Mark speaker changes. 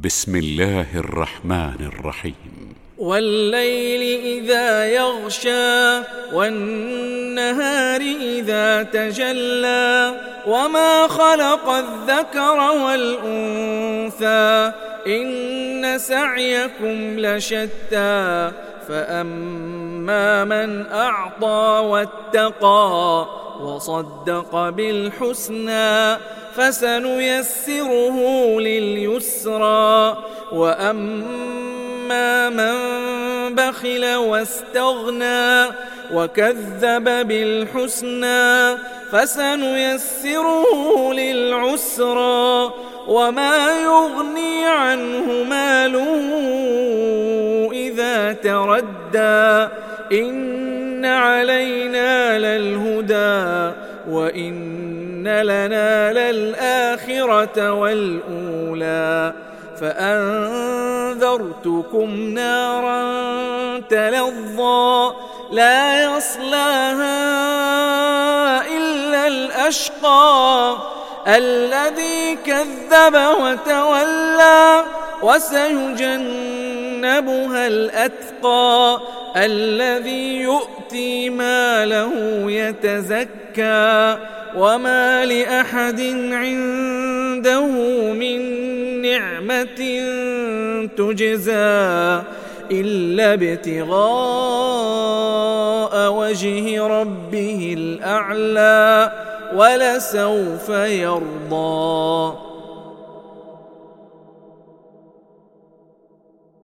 Speaker 1: بسم الله الرحمن الرحيم.
Speaker 2: والليل إذا يغشى والنهار إذا تجلى وما خلق الذكر والأنثى إن سعيكم لشتى فأما من أعطى واتقى وصدق بالحسنى فسنيسره لليسرى وأما من بخل واستغنى وكذب بالحسنى فسنيسره للعسرى وما يغني عنه ماله إذا تردى إن علينا للهدى وإن لنا للآخرة والأولى فأنذرتكم نارا تلظى لا يصلاها إلا الأشقى الذي كذب وتولى وسيجنبها الأتقى الذي يؤتي ماله يتزكى وما لأحد عنده من نعمة تجزى إلا ابتغاء وجه ربه الأعلى ولسوف يرضى.